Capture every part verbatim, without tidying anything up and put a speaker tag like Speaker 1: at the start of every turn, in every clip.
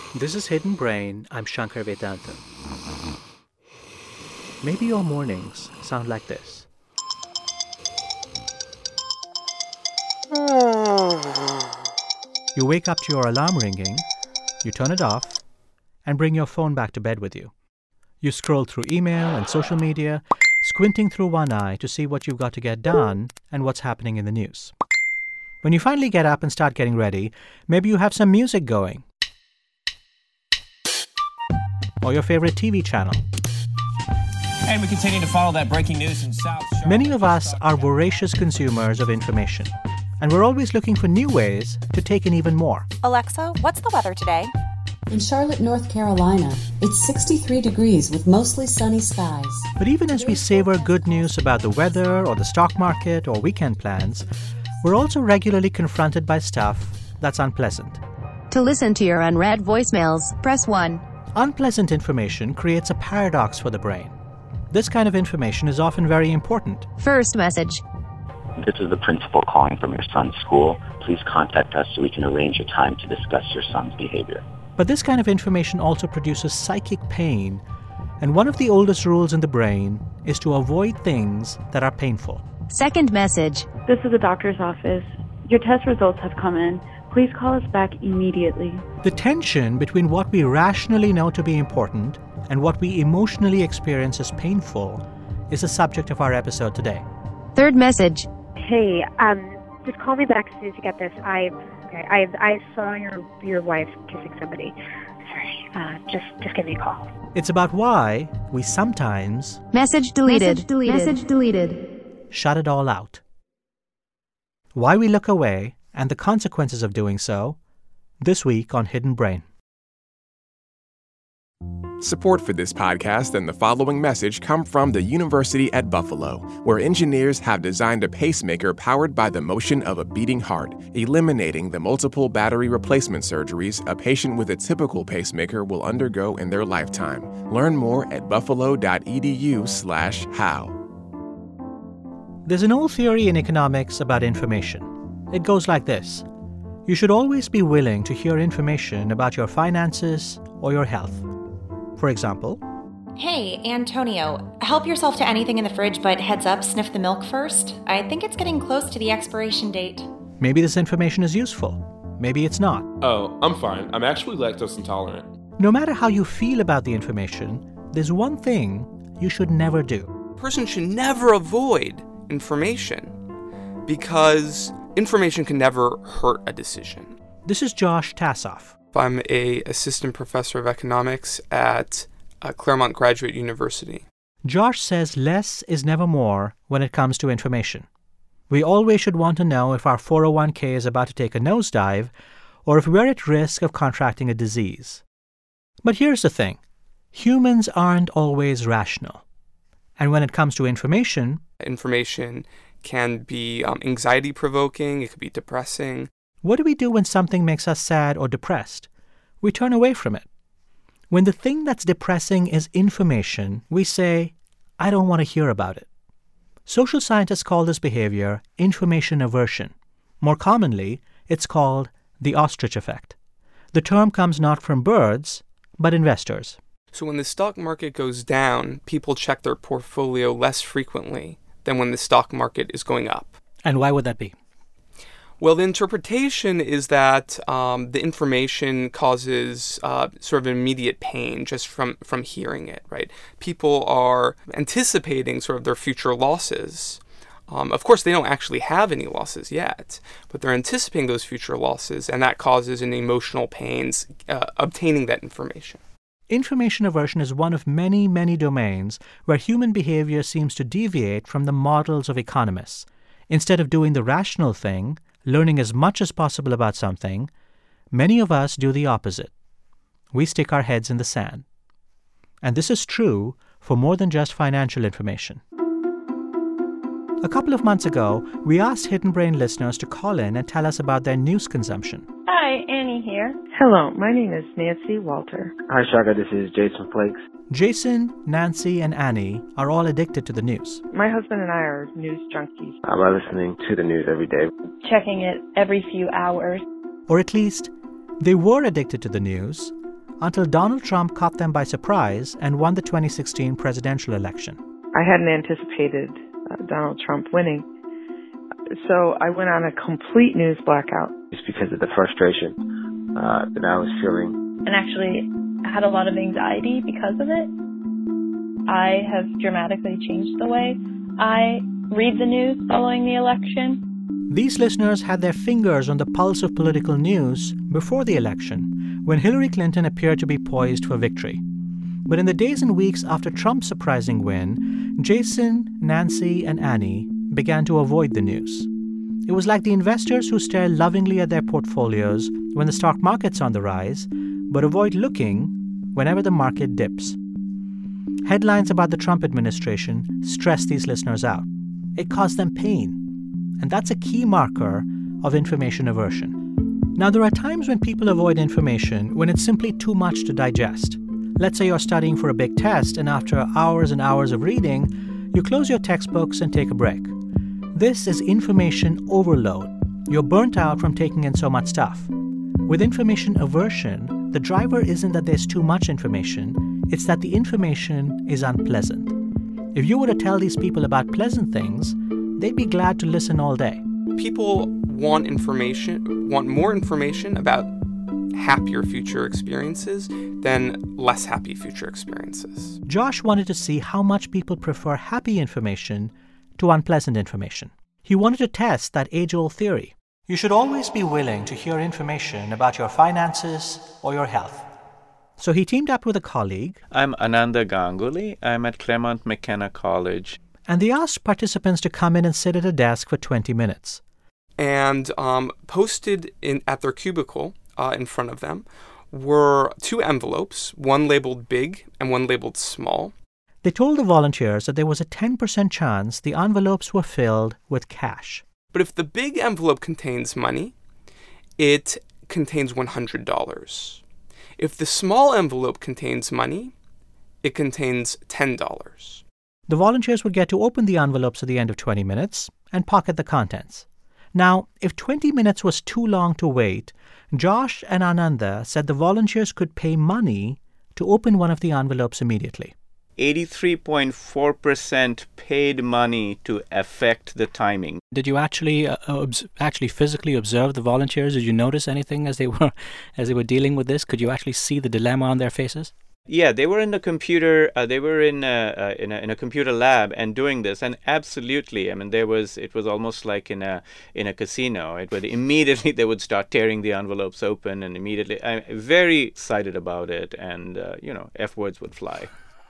Speaker 1: This is Hidden Brain. I'm Shankar Vedantam. Maybe your mornings sound like this. You wake up to your alarm ringing, you turn it off, and bring your phone back to bed with you. You scroll through email and social media, squinting through one eye to see what you've got to get done and what's happening in the news. When you finally get up and start getting ready, maybe you have some music going. Or your favorite T V channel.
Speaker 2: And we continue to follow that breaking news in South Charlotte.
Speaker 1: Many of us are voracious consumers of information, and we're always looking for new ways to take in even more.
Speaker 3: Alexa, what's the weather today?
Speaker 4: In Charlotte, North Carolina, it's sixty-three degrees with mostly sunny skies.
Speaker 1: But even as we savor good news about the weather or the stock market or weekend plans, we're also regularly confronted by stuff that's unpleasant.
Speaker 5: To listen to your unread voicemails, press one.
Speaker 1: Unpleasant information creates a paradox for the brain. This kind of information is often very important.
Speaker 5: First message.
Speaker 6: This is the principal calling from your son's school. Please contact us so we can arrange a time to discuss your son's behavior.
Speaker 1: But this kind of information also produces psychic pain, and one of the oldest rules in the brain is to avoid things that are painful.
Speaker 5: Second message.
Speaker 7: This is the doctor's office. Your test results have come in. Please call us back immediately.
Speaker 1: The tension between what we rationally know to be important and what we emotionally experience as painful is the subject of our episode today.
Speaker 5: Third message.
Speaker 8: Hey, um, just call me back as soon as you get this. I, okay, I, I saw your your wife kissing somebody. Sorry, uh, just just give me a call.
Speaker 1: It's about why we sometimes
Speaker 5: Message deleted.
Speaker 4: Message deleted.
Speaker 5: Message deleted.
Speaker 1: shut it all out. Why we look away and the consequences of doing so, this week on Hidden Brain.
Speaker 9: Support for this podcast and the following message come from the University at Buffalo, where engineers have designed a pacemaker powered by the motion of a beating heart, eliminating the multiple battery replacement surgeries a patient with a typical pacemaker will undergo in their lifetime. Learn more at buffalo.edu slash how.
Speaker 1: There's an old theory in economics about information. It goes like this. You should always be willing to hear information about your finances or your health. For example,
Speaker 3: Hey, Antonio, help yourself to anything in the fridge, but heads up, sniff the milk first. I think it's getting close to the expiration date.
Speaker 1: maybe this information is useful. Maybe it's not.
Speaker 10: Oh, I'm fine. I'm actually lactose intolerant.
Speaker 1: No matter how you feel about the information, there's one thing you should never do.
Speaker 11: A person should never avoid information because information can never hurt a decision.
Speaker 1: This is Josh Tassoff.
Speaker 11: I'm a assistant professor of economics at uh, Claremont Graduate University.
Speaker 1: Josh says less is never more when it comes to information. We always should want to know if our four oh one k is about to take a nosedive or if we're at risk of contracting a disease. But here's the thing. Humans aren't always rational. And when it comes to information,
Speaker 11: Information can be um, anxiety-provoking, it could be depressing.
Speaker 1: what do we do when something makes us sad or depressed? We turn away from it. When the thing that's depressing is information, we say, I don't want to hear about it. Social scientists call this behavior information aversion. More commonly, it's called the ostrich effect. The term comes not from birds, but investors.
Speaker 11: So when the stock market goes down, people check their portfolio less frequently than when the stock market is going up.
Speaker 1: And why would that be?
Speaker 11: Well, the interpretation is that um, the information causes uh, sort of immediate pain just from, from hearing it, right? People are anticipating sort of their future losses. Um, of course, they don't actually have any losses yet, but they're anticipating those future losses, and that causes an emotional pains uh, obtaining that information.
Speaker 1: Information aversion is one of many, many domains where human behavior seems to deviate from the models of economists. Instead of doing the rational thing, learning as much as possible about something, many of us do the opposite. We stick our heads in the sand. And this is true for more than just financial information. A couple of months ago, we asked Hidden Brain listeners to call in and tell us about their news consumption.
Speaker 12: Hi, Annie here. Hello, my name is Nancy Walter.
Speaker 13: Hi, Shaka. This is Jason Flakes.
Speaker 1: Jason, Nancy, and Annie are all addicted to the news.
Speaker 12: My husband and I are news junkies.
Speaker 13: I'm listening to the news every day.
Speaker 12: Checking it every few hours.
Speaker 1: Or at least, they were addicted to the news until Donald Trump caught them by surprise and won the twenty sixteen presidential election.
Speaker 12: I hadn't anticipated uh, Donald Trump winning, so I went on a complete news blackout.
Speaker 13: Just because of the frustration uh, that I was feeling.
Speaker 14: And actually had a lot of anxiety because of it. I have dramatically changed the way I read the news following the election.
Speaker 1: These listeners had their fingers on the pulse of political news before the election, when Hillary Clinton appeared to be poised for victory. But in the days and weeks after Trump's surprising win, Jason, Nancy, and Annie began to avoid the news. It was like the investors who stare lovingly at their portfolios when the stock market's on the rise, but avoid looking whenever the market dips. Headlines about the Trump administration stressed these listeners out. It caused them pain. And that's a key marker of information aversion. Now, there are times when people avoid information when it's simply too much to digest. Let's say you're studying for a big test, and after hours and hours of reading, you close your textbooks and take a break. This is information overload. You're burnt out from taking in so much stuff. With information aversion, the driver isn't that there's too much information, it's that the information is unpleasant. If you were to tell these people about pleasant things, they'd be glad to listen all day.
Speaker 11: People want information, want more information about happier future experiences than less happy future experiences.
Speaker 1: Josh wanted to see how much people prefer happy information to unpleasant information. He wanted to test that age-old theory. You should always be willing to hear information about your finances or your health. So he teamed up with a colleague.
Speaker 15: I'm Ananda Ganguly. I'm at Claremont McKenna College.
Speaker 1: And they asked participants to come in and sit at a desk for twenty minutes.
Speaker 11: And um, posted in at their cubicle uh, in front of them were two envelopes, one labeled big and one labeled small.
Speaker 1: They told the volunteers that there was a ten percent chance the envelopes were filled with cash.
Speaker 11: But if the big envelope contains money, it contains one hundred dollars. If the small envelope contains money, it contains ten dollars.
Speaker 1: The volunteers would get to open the envelopes at the end of twenty minutes and pocket the contents. Now, if twenty minutes was too long to wait, Josh and Ananda said the volunteers could pay money to open one of the envelopes immediately.
Speaker 15: eighty-three point four percent paid money to affect the timing.
Speaker 1: Did you actually uh, obs- actually physically observe the volunteers? Did you notice anything as they were as they were dealing with this? Could you actually see the dilemma on their faces?
Speaker 15: Yeah, they were in the computer. Uh, they were in a, uh, in a in a computer lab and doing this, and absolutely, I mean, there was it was almost like in a in a casino. It would immediately they would start tearing the envelopes open, and immediately, I'm very excited about it, and uh, you know, F words would fly.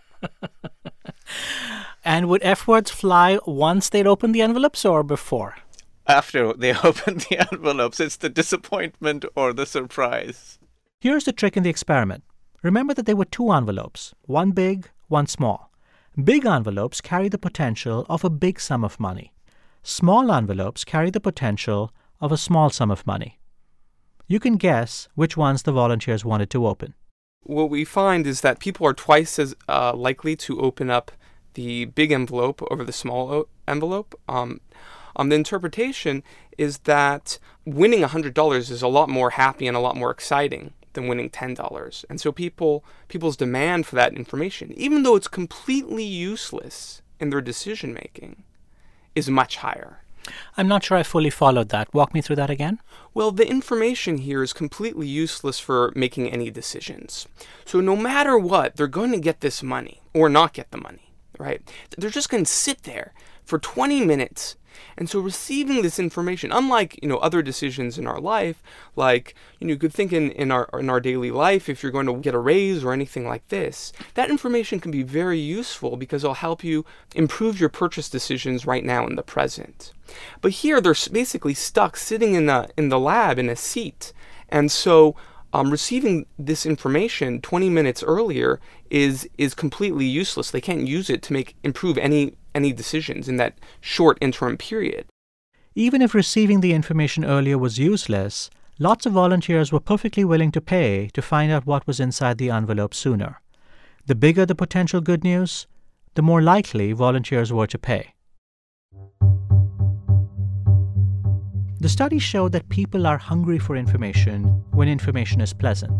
Speaker 1: And would F words fly once they'd opened the envelopes or before?
Speaker 15: After they opened the envelopes, it's the disappointment or the surprise.
Speaker 1: Here's the trick in the experiment. Remember that there were two envelopes, one big, one small. Big envelopes carry the potential of a big sum of money. Small envelopes carry the potential of a small sum of money. You can guess which ones the volunteers wanted to open.
Speaker 11: What we find is that people are twice as uh, likely to open up the big envelope over the small o- envelope. Um, um, the interpretation is that winning one hundred dollars is a lot more happy and a lot more exciting than winning ten dollars. And so people people's demand for that information, even though it's completely useless in their decision-making, is much higher.
Speaker 1: I'm not sure I fully followed that. Walk me through that again.
Speaker 11: Well, the information here is completely useless for making any decisions. So no matter what, they're going to get this money or not get the money, right? They're just going to sit there for twenty minutes. And so receiving this information, unlike, you know, other decisions in our life, like, you know, you could think in, in our in our daily life, if you're going to get a raise or anything like this, that information can be very useful because it'll help you improve your purchase decisions right now in the present. But here they're basically stuck sitting in the in the lab in a seat. And so um, receiving this information twenty minutes earlier is is completely useless. They can't use it to make improve any any decisions in that short interim period.
Speaker 1: Even if receiving the information earlier was useless, lots of volunteers were perfectly willing to pay to find out what was inside the envelope sooner. The bigger the potential good news, the more likely volunteers were to pay. The study showed that people are hungry for information when information is pleasant.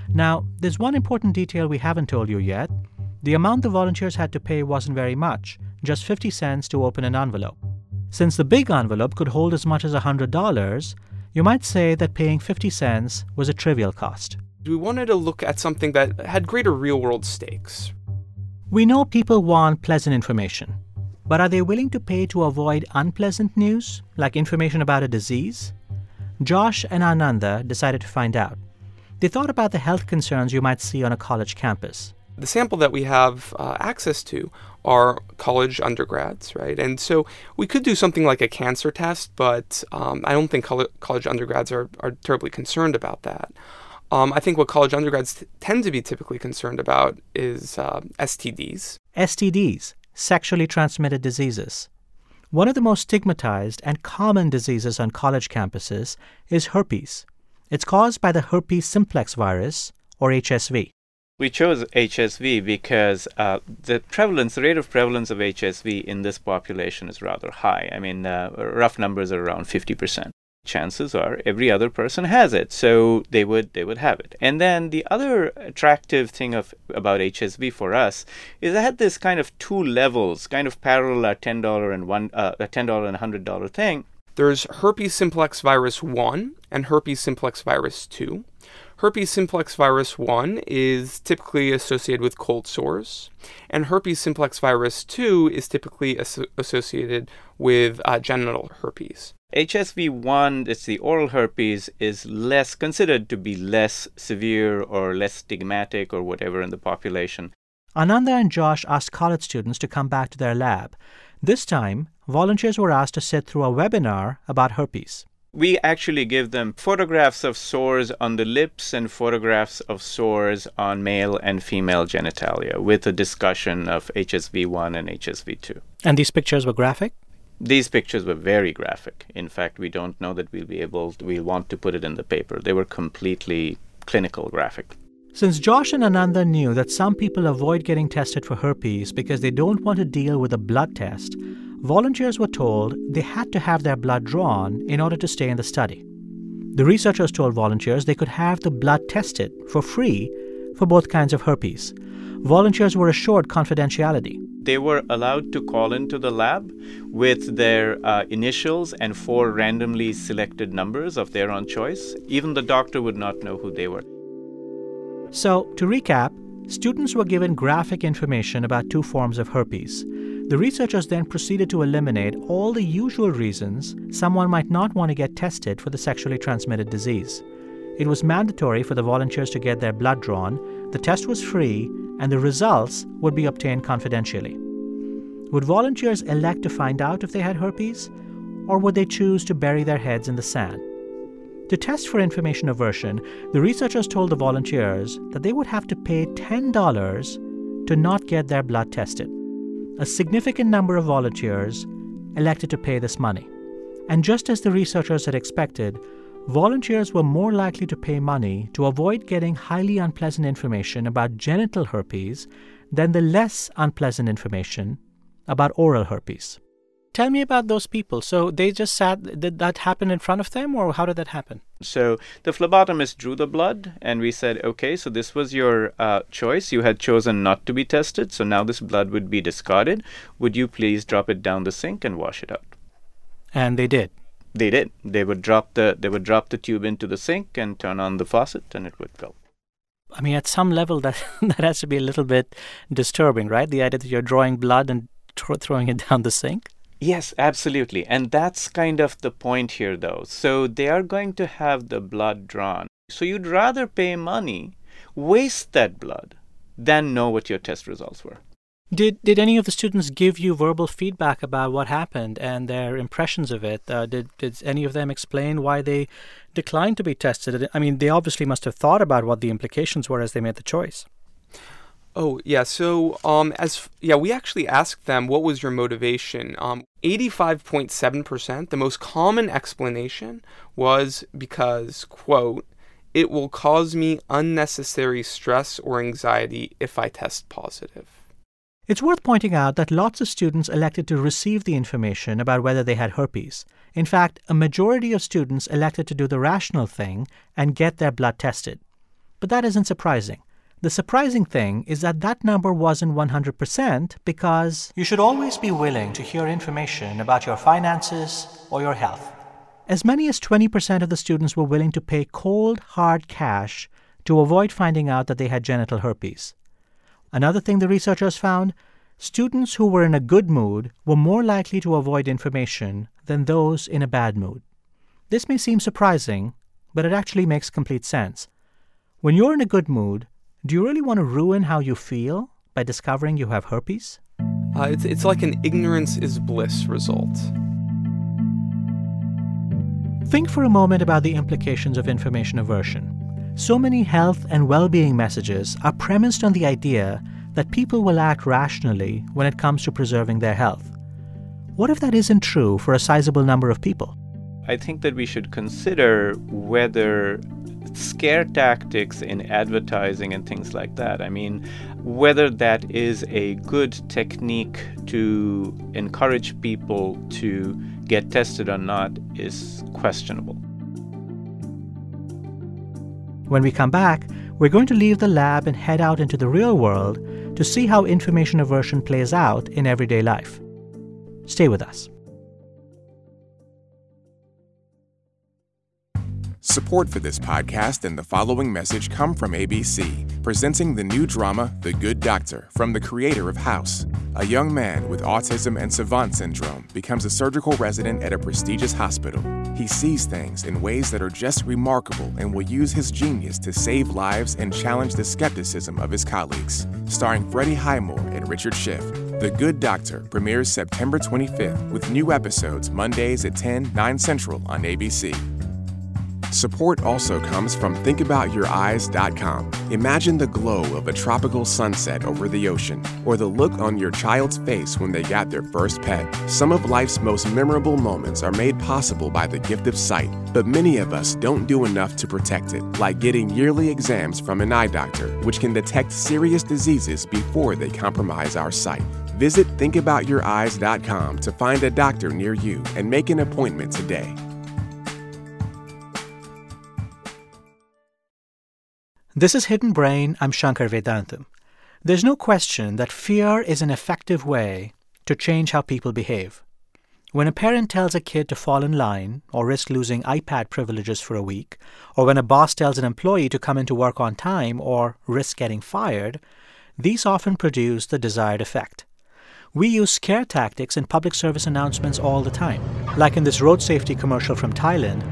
Speaker 1: Now, there's one important detail we haven't told you yet. The amount the volunteers had to pay wasn't very much, just fifty cents to open an envelope. Since the big envelope could hold as much as one hundred dollars, you might say that paying fifty cents was a trivial cost.
Speaker 11: We wanted to look at something that had greater real-world stakes.
Speaker 1: We know people want pleasant information, but are they willing to pay to avoid unpleasant news, like information about a disease? Josh and Ananda decided to find out. They thought about the health concerns you might see on a college campus.
Speaker 11: The sample that we have uh, access to are college undergrads, right? And so we could do something like a cancer test, but um, I don't think coll- college undergrads are, are terribly concerned about that. Um, I think what college undergrads t- tend to be typically concerned about is uh, S T Ds.
Speaker 1: S T Ds, sexually transmitted diseases. One of the most stigmatized and common diseases on college campuses is herpes. It's caused by the herpes simplex virus, or H S V.
Speaker 15: We chose H S V because uh, the prevalence, the rate of prevalence of H S V in this population is rather high. I mean, uh, rough numbers are around fifty percent. Chances are every other person has it, so they would they would have it. And then the other attractive thing of about H S V for us is it had this kind of two levels, kind of parallel a ten dollar and one uh, a ten dollar and one hundred dollar thing.
Speaker 11: There's herpes simplex virus one and herpes simplex virus two. Herpes simplex virus one is typically associated with cold sores, and herpes simplex virus two is typically as- associated with uh, genital herpes.
Speaker 15: H S V one, it's the oral herpes, is less considered to be less severe or less stigmatic or whatever in the population.
Speaker 1: Ananda and Josh asked college students to come back to their lab. This time, volunteers were asked to sit through a webinar about herpes.
Speaker 15: We actually give them photographs of sores on the lips and photographs of sores on male and female genitalia with a discussion of H S V one and H S V two.
Speaker 1: And these pictures were graphic?
Speaker 15: These pictures were very graphic. In fact, we don't know that we'll be able, to, we'll want to put it in the paper. They were completely clinical graphic.
Speaker 1: Since Josh and Ananda knew that some people avoid getting tested for herpes because they don't want to deal with a blood test, volunteers were told they had to have their blood drawn in order to stay in the study. The researchers told volunteers they could have the blood tested for free for both kinds of herpes. Volunteers were assured confidentiality.
Speaker 15: They were allowed to call into the lab with their uh, initials and four randomly selected numbers of their own choice. Even the doctor would not know who they were.
Speaker 1: So, to recap, students were given graphic information about two forms of herpes. The researchers then proceeded to eliminate all the usual reasons someone might not want to get tested for the sexually transmitted disease. It was mandatory for the volunteers to get their blood drawn, the test was free, and the results would be obtained confidentially. Would volunteers elect to find out if they had herpes, or would they choose to bury their heads in the sand? To test for information aversion, the researchers told the volunteers that they would have to pay ten dollars to not get their blood tested. A significant number of volunteers elected to pay this money. And just as the researchers had expected, volunteers were more likely to pay money to avoid getting highly unpleasant information about genital herpes than the less unpleasant information about oral herpes. Tell me about those people. So they just sat, did that happen in front of them, or how did that happen?
Speaker 15: So the phlebotomist drew the blood, and we said, okay, so this was your uh, choice. You had chosen not to be tested, so now this blood would be discarded. Would you please drop it down the sink and wash it out?
Speaker 1: And they did.
Speaker 15: They did. They would drop the they would drop the tube into the sink and turn on the faucet, and it would go.
Speaker 1: I mean, at some level, that that has to be a little bit disturbing, right? The idea that you're drawing blood and th- throwing it down the sink.
Speaker 15: Yes, absolutely. And that's kind of the point here, though. So they are going to have the blood drawn. So you'd rather pay money, waste that blood, than know what your test results were.
Speaker 1: Did did any of the students give you verbal feedback about what happened and their impressions of it? Uh, did, did any of them explain why they declined to be tested? I mean, they obviously must have thought about what the implications were as they made the choice.
Speaker 11: Oh, yeah. So, um, as yeah, we actually asked them, what was your motivation? Um, eighty-five point seven percent, the most common explanation was because, quote, it will cause me unnecessary stress or anxiety if I test positive.
Speaker 1: It's worth pointing out that lots of students elected to receive the information about whether they had herpes. In fact, a majority of students elected to do the rational thing and get their blood tested. But that isn't surprising. The surprising thing is that that number wasn't one hundred percent because you should always be willing to hear information about your finances or your health. As many as twenty percent of the students were willing to pay cold, hard cash to avoid finding out that they had genital herpes. Another thing the researchers found, students who were in a good mood were more likely to avoid information than those in a bad mood. This may seem surprising, but it actually makes complete sense. When you're in a good mood, do you really want to ruin how you feel by discovering you have herpes?
Speaker 11: Uh, it's, it's like an ignorance is bliss result.
Speaker 1: Think for a moment about the implications of information aversion. So many health and well-being messages are premised on the idea that people will act rationally when it comes to preserving their health. What if that isn't true for a sizable number of people?
Speaker 15: I think that we should consider whether scare tactics in advertising and things like that, I mean, whether that is a good technique to encourage people to get tested or not is questionable.
Speaker 1: When we come back, we're going to leave the lab and head out into the real world to see how information aversion plays out in everyday life. Stay with us.
Speaker 9: Support for this podcast and the following message come from A B C, presenting the new drama The Good Doctor from the creator of House. A young man with autism and savant syndrome becomes a surgical resident at a prestigious hospital. He sees things in ways that are just remarkable and will use his genius to save lives and challenge the skepticism of his colleagues. Starring Freddie Highmore and Richard Schiff, The Good Doctor premieres September twenty-fifth with new episodes Mondays at ten, nine Central on A B C. Support also comes from think about your eyes dot com. Imagine the glow of a tropical sunset over the ocean, or the look on your child's face when they got their first pet. Some of life's most memorable moments are made possible by the gift of sight, but many of us don't do enough to protect it, like getting yearly exams from an eye doctor, which can detect serious diseases before they compromise our sight. Visit think about your eyes dot com to find a doctor near you and make an appointment today.
Speaker 1: This is Hidden Brain. I'm Shankar Vedantam. There's no question that fear is an effective way to change how people behave. When a parent tells a kid to fall in line or risk losing iPad privileges for a week, or when a boss tells an employee to come into work on time or risk getting fired, these often produce the desired effect. We use scare tactics in public service announcements all the time, like in this road safety commercial from Thailand,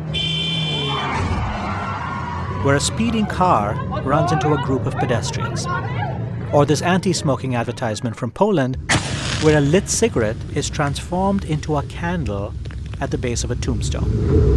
Speaker 1: where a speeding car runs into a group of pedestrians. Or this anti-smoking advertisement from Poland, where a lit cigarette is transformed into a candle at the base of a tombstone.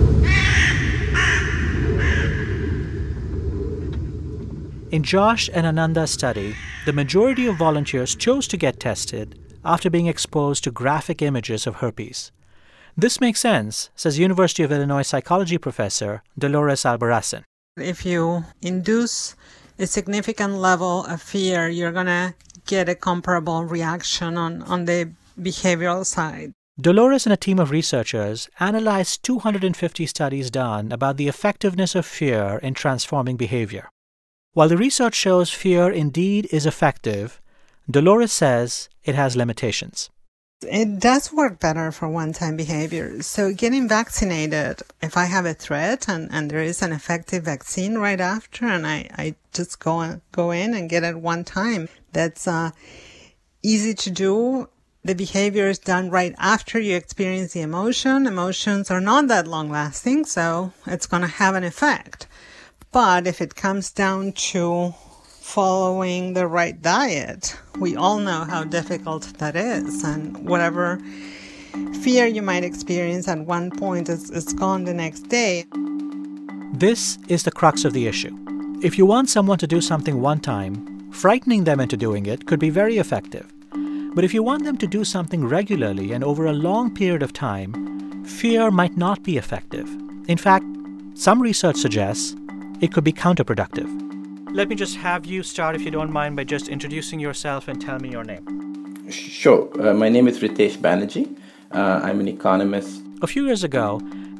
Speaker 1: In Josh and Ananda's study, the majority of volunteers chose to get tested after being exposed to graphic images of herpes. This makes sense, says University of Illinois psychology professor Dolores Albarracin.
Speaker 16: If you induce a significant level of fear, you're going to get a comparable reaction on, on the behavioral side.
Speaker 1: Dolores and a team of researchers analyzed two hundred fifty studies done about the effectiveness of fear in transforming behavior. While the research shows fear indeed is effective, Dolores says it has limitations.
Speaker 16: It does work better for one-time behavior. So getting vaccinated, if I have a threat and, and there is an effective vaccine right after and I, I just go, go in and get it one time, that's uh, easy to do. The behavior is done right after you experience the emotion. Emotions are not that long-lasting, so it's going to have an effect. But if it comes down to following the right diet, we all know how difficult that is, and whatever fear you might experience at one point is, is gone the next day.
Speaker 1: This is the crux of the issue. If you want someone to do something one time, frightening them into doing it could be very effective. But if you want them to do something regularly and over a long period of time, fear might not be effective. In fact, some research suggests it could be counterproductive. Let me just have you start, if you don't mind, by just introducing yourself and tell me your name.
Speaker 17: Sure. Uh, my name is Ritesh Banerjee. Uh, I'm an economist.
Speaker 1: A few years ago,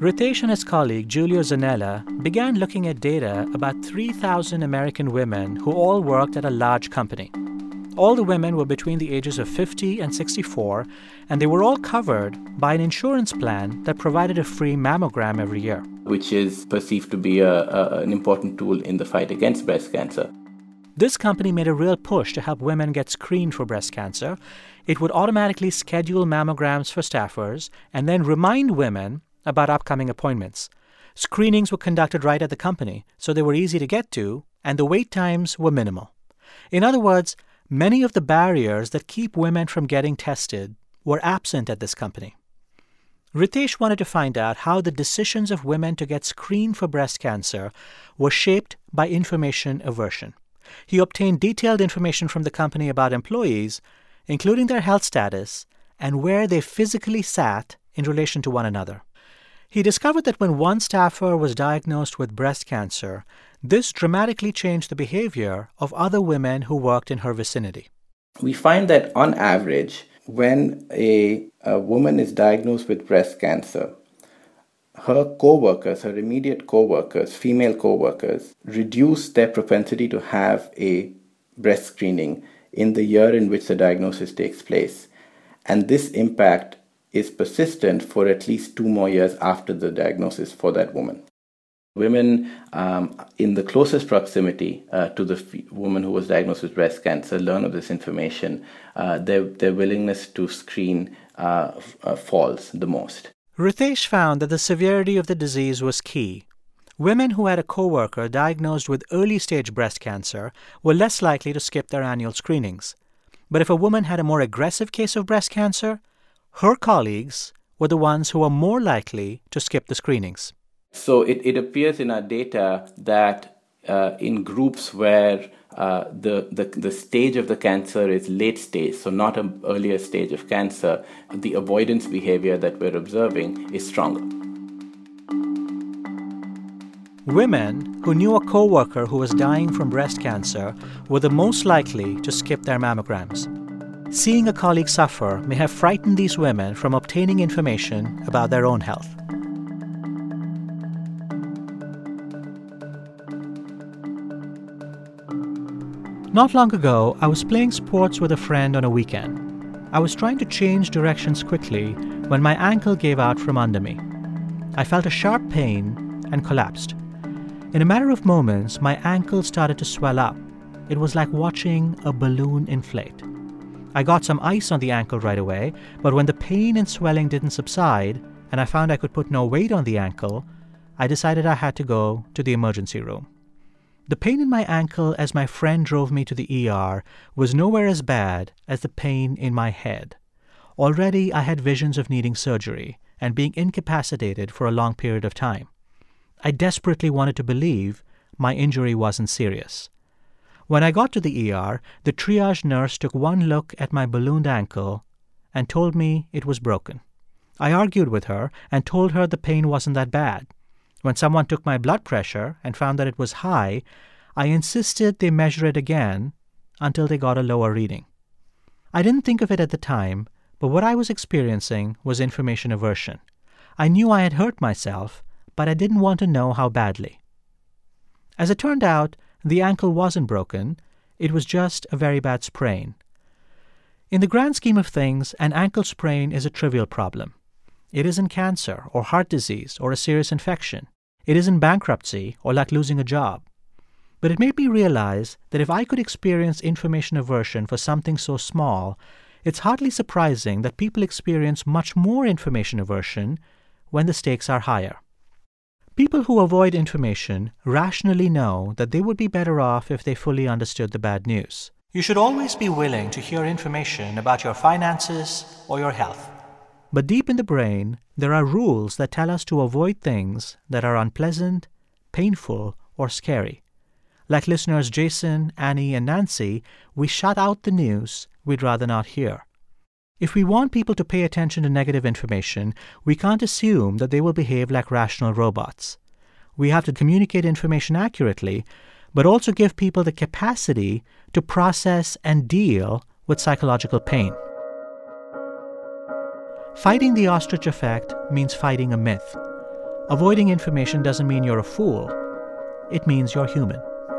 Speaker 1: Ritesh and his colleague Giulio Zanella began looking at data about three thousand American women who all worked at a large company. All the women were between the ages of fifty and sixty-four, and they were all covered by an insurance plan that provided a free mammogram every year.
Speaker 17: Which is perceived to be a, a, an important tool in the fight against breast cancer.
Speaker 1: This company made a real push to help women get screened for breast cancer. It would automatically schedule mammograms for staffers and then remind women about upcoming appointments. Screenings were conducted right at the company, so they were easy to get to, and the wait times were minimal. In other words, many of the barriers that keep women from getting tested were absent at this company. Ritesh wanted to find out how the decisions of women to get screened for breast cancer were shaped by information aversion. He obtained detailed information from the company about employees, including their health status and where they physically sat in relation to one another. He discovered that when one staffer was diagnosed with breast cancer, this dramatically changed the behavior of other women who worked in her vicinity.
Speaker 17: We find that on average, when a, a woman is diagnosed with breast cancer, her co-workers, her immediate co-workers, female co-workers, reduce their propensity to have a breast screening in the year in which the diagnosis takes place. And this impact is persistent for at least two more years after the diagnosis for that woman. Women um, in the closest proximity uh, to the f- woman who was diagnosed with breast cancer learn of this information. Uh, their, their willingness to screen uh, f- uh, falls the most.
Speaker 1: Ritesh found that the severity of the disease was key. Women who had a coworker diagnosed with early-stage breast cancer were less likely to skip their annual screenings. But if a woman had a more aggressive case of breast cancer, her colleagues were the ones who were more likely to skip the screenings.
Speaker 17: So it, it appears in our data that uh, in groups where uh, the, the, the stage of the cancer is late stage, so not an earlier stage of cancer, the avoidance behavior that we're observing is stronger.
Speaker 1: Women who knew a coworker who was dying from breast cancer were the most likely to skip their mammograms. Seeing a colleague suffer may have frightened these women from obtaining information about their own health. Not long ago, I was playing sports with a friend on a weekend. I was trying to change directions quickly when my ankle gave out from under me. I felt a sharp pain and collapsed. In a matter of moments, my ankle started to swell up. It was like watching a balloon inflate. I got some ice on the ankle right away, but when the pain and swelling didn't subside and I found I could put no weight on the ankle, I decided I had to go to the emergency room. The pain in my ankle as my friend drove me to the E R was nowhere as bad as the pain in my head. Already I had visions of needing surgery and being incapacitated for a long period of time. I desperately wanted to believe my injury wasn't serious. When I got to the E R, the triage nurse took one look at my ballooned ankle and told me it was broken. I argued with her and told her the pain wasn't that bad. When someone took my blood pressure and found that it was high, I insisted they measure it again until they got a lower reading. I didn't think of it at the time, but what I was experiencing was information aversion. I knew I had hurt myself, but I didn't want to know how badly. As it turned out, the ankle wasn't broken. It was just a very bad sprain. In the grand scheme of things, an ankle sprain is a trivial problem. It isn't cancer or heart disease or a serious infection. It isn't bankruptcy or like losing a job. But it made me realize that if I could experience information aversion for something so small, it's hardly surprising that people experience much more information aversion when the stakes are higher. People who avoid information rationally know that they would be better off if they fully understood the bad news. You should always be willing to hear information about your finances or your health. But deep in the brain, there are rules that tell us to avoid things that are unpleasant, painful, or scary. Like listeners Jason, Annie, and Nancy, we shut out the news we'd rather not hear. If we want people to pay attention to negative information, we can't assume that they will behave like rational robots. We have to communicate information accurately, but also give people the capacity to process and deal with psychological pain. Fighting the ostrich effect means fighting a myth. avoiding information doesn't mean you're a fool. It means you're human.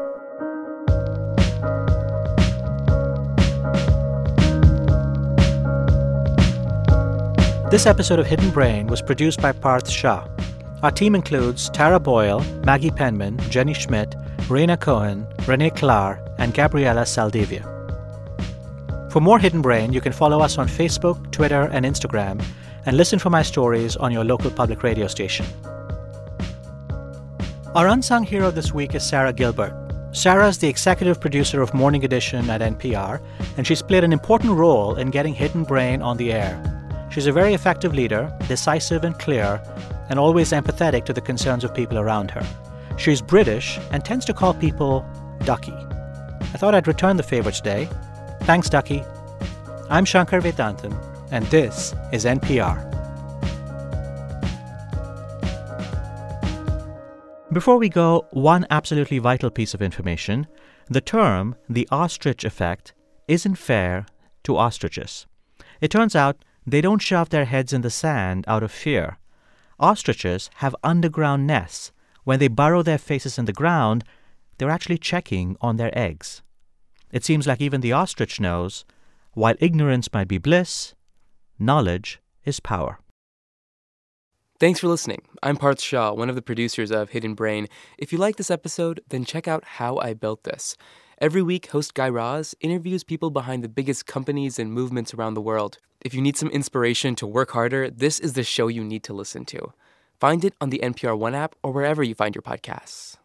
Speaker 1: This episode of Hidden Brain was produced by Parth Shah. Our team includes Tara Boyle, Maggie Penman, Jenny Schmidt, Raina Cohen, Renee Klar, and Gabriela Saldivia. For more Hidden Brain, you can follow us on Facebook, Twitter, and Instagram, and listen for my stories on your local public radio station. Our unsung hero this week is Sarah Gilbert. Sarah is the executive producer of Morning Edition at N P R, and she's played an important role in getting Hidden Brain on the air. She's a very effective leader, decisive and clear, and always empathetic to the concerns of people around her. She's British and tends to call people Ducky. I thought I'd return the favor today. Thanks, Ducky. I'm Shankar Vedantam, and this is N P R. Before we go, one absolutely vital piece of information. The term, the ostrich effect, isn't fair to ostriches. It turns out they don't shove their heads in the sand out of fear. Ostriches have underground nests. When they burrow their faces in the ground, they're actually checking on their eggs. It seems like even the ostrich knows, while ignorance might be bliss, knowledge is power.
Speaker 18: Thanks for listening. I'm Parth Shah, one of the producers of Hidden Brain. If you like this episode, then check out How I Built This. Every week, host Guy Raz interviews people behind the biggest companies and movements around the world. If you need some inspiration to work harder, this is the show you need to listen to. Find it on the N P R One app or wherever you find your podcasts.